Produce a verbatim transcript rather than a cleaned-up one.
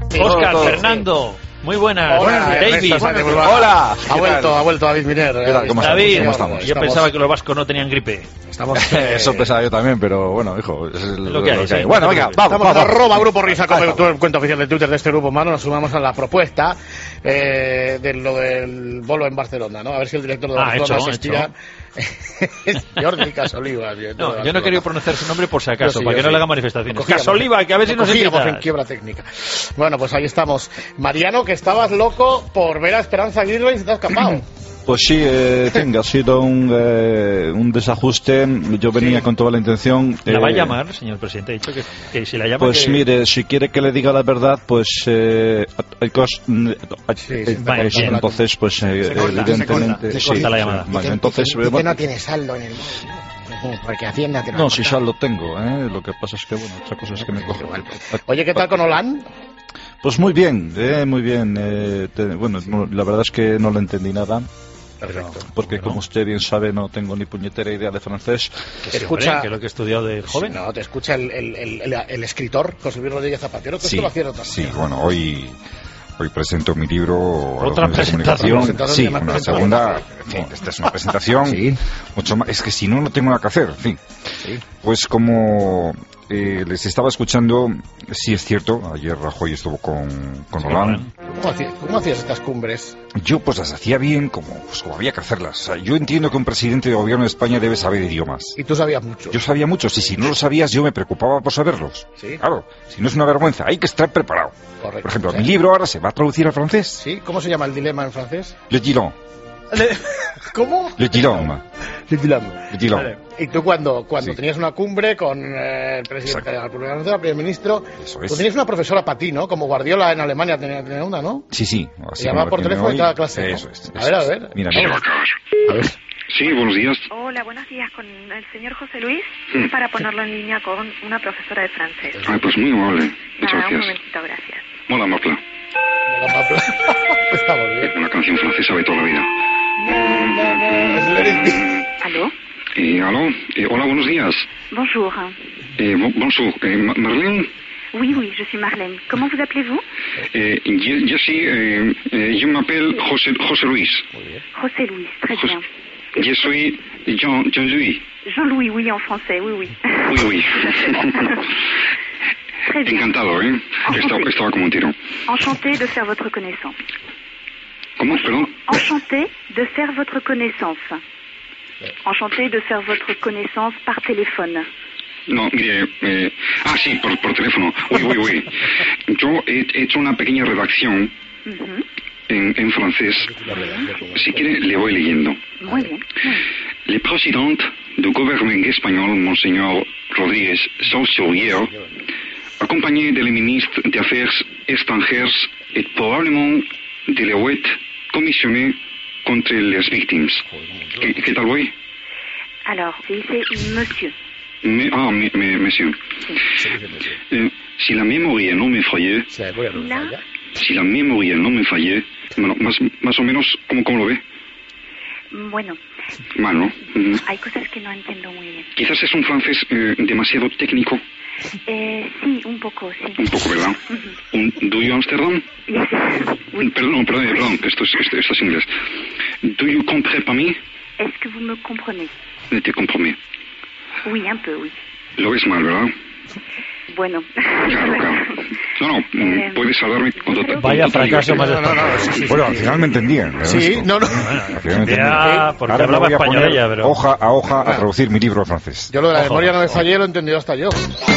Óscar, Fernando. Muy buenas. Hola, David. Hola. Ha vuelto, ha vuelto David Miner. ¿Cómo David, ¿cómo estamos? Yo pensaba que los vascos no tenían gripe. Estamos, eh... Eso pensaba yo también, pero bueno, hijo, es lo, lo que hay. Lo que hay. Bueno, venga, vamos. Estamos vamos, arroba vamos. Grupo Risa, como el cuenta oficial de Twitter de este grupo humano. Nos sumamos a la propuesta eh, de lo del bolo en Barcelona, ¿no? A ver si el director de ah, Barcelona hecho, asistía. Es Jordi Casoliva. No, yo no he querido pronunciar su nombre por si acaso, sí, para que sí. no le haga manifestaciones. Cogíamos, Casoliva, que a ver si nos cogíamos invitas. en quiebra técnica. Bueno, pues ahí estamos. Mariano, que estabas loco por ver a Esperanza Aguirre y se te ha escapado. Pues sí, eh, tenga, ha sido un, eh, un desajuste. Yo venía sí. con toda la intención. ¿La eh, va a llamar, señor presidente? Ha dicho que, que si la llama. Pues que... mire, si quiere que le diga la verdad, pues. Eh, hay cosas, sí, sí, vale, pues entonces, pues eh, se corta, evidentemente. se corta sí, la llamada. Vale, Dice, entonces. dice, dice no tiene saldo en el móvil, porque Hacienda te lo No, ha si cortado. ya lo tengo, ¿eh? Lo que pasa es que, bueno, otra cosa es que me cojo. Oye, ¿qué tal con Hollande? Pues muy bien, eh, muy bien. Eh, te, bueno, no, la verdad es que no le entendí nada. Perfecto. Porque, ¿no? como usted bien sabe, no tengo ni puñetera idea de francés. Que sí, Escucha- hombre, que es lo que he estudiado de joven. Sí, no, te escucha el, el, el, el, el escritor José Luis Rodríguez Zapatero, que Sí, esto lo hacía en otra sí, manera. bueno, hoy hoy presento mi libro a los Otra medios de presentación. comunicación. Sí, Presentación, una segunda, en fin, esta es una presentación Sí. mucho más, es que si no, no tengo nada que hacer, en fin. Sí. Pues como eh, les estaba escuchando, sí es cierto, ayer Rajoy estuvo con, con Hollande. ¿Cómo hacías, ¿Cómo hacías estas cumbres? Yo pues las hacía bien como, pues, como había que hacerlas. O sea, yo entiendo que un presidente de gobierno de España debe saber idiomas. Y tú sabías mucho. Yo sabía muchos y si no lo sabías yo me preocupaba por saberlos. Sí. Claro, si no es una vergüenza, hay que estar preparado. Correcto. Por ejemplo, Sí. mi libro ahora se va a traducir al francés. ¿Sí? ¿Cómo se llama el dilema en francés? Le Gillon. ¿Cómo? Le Gillon. Le dilema. Le Gillon. Vale. Y tú cuando, cuando Sí. tenías una cumbre con eh, el presidente Exacto. de la República Francesa, el primer ministro, Eso tú es. tenías una profesora para ti, ¿no? Como Guardiola en Alemania tenía, tenía una, ¿no? Sí, sí. Se llamaba por teléfono y cada clase, ¿no? Eso es. A eso ver, a es. ver. Mira, Vamos. mira. A ver. Sí, buenos días. Hola, buenos días. Con el señor José Luis, Mm. para ponerlo en línea con una profesora de francés. Ay, pues muy amable. Muchas Nada, un gracias. momentito, gracias. Mola Mapla. Estamos bien. Una canción francesa de toda la vida. Es Let It Be. ¿Aló? Eh, aló. Eh, hola, buenos días. Bonjour. Eh, bon- bonjour. Eh, Ma- Marlene. Oui, oui, je suis Marlène. Comment vous appelez-vous? Eh, je, je suis, eh, eh, je m'appelle José, José Luis. José Luis, très José- bien. Je suis Jean, Jean-Louis. Jean-Louis, oui, en français, oui, oui. Oui, oui. Très bien. Encantado, ¿eh? Estaba, estaba como un tiro. Enchanté de faire votre connaissance. ¿Cómo? Perdón. Enchanté de faire votre connaissance. Enchanté de faire votre connaissance par téléphone. No, mire, eh, ah, sí, por, por teléfono. Uy, uy, uy. Yo he hecho una pequeña redacción Mhm. en, en francés. Si quiere, le voy leyendo. Muy bien. Le président du gouvernement espagnol, Monseigneur Rodríguez Saussurier, accompagné de le ministre des Affaires étrangères et probablement de la haute commissionné contre les victimes. ¿Qué, qué tal voy? Alors, c'est ici monsieur. Me, ah, me, me, monsieur. Eh, si la memoria no me fallé, Se voy a revisar ya. si la memoria no me fallé, bueno, más, más o menos, ¿cómo, cómo lo ve? Bueno, Mal, ¿no? Ujú. hay cosas que no entiendo muy bien. Quizás es un francés eh, demasiado técnico, Eh, sí, un poco, sí. un poco, ¿verdad? Un do you Amsterdam? Yes. Oui. Perdón, perdón, perdón, esto es, esto, esto es inglés. Do you comprends pas me? Est-ce que vous me comprenez? Ne te compromets. Oui, un peu, oui. Lo ves mal, ¿verdad? Bueno. Claro, claro. No, no, mm, Eh, puedes hablarme con yo total- creo con Vaya total fracaso más libertad. espantoso. Bueno, al final me entendían. ¿verdad? Sí, Esto. no, no. Al final me Ya, entendían. porque Ahora me hablaba voy a español poner ella, pero... hoja a hoja a traducir mi libro al francés. Yo lo de la Ojo, memoria no me ojo. fallé, lo he entendido hasta yo.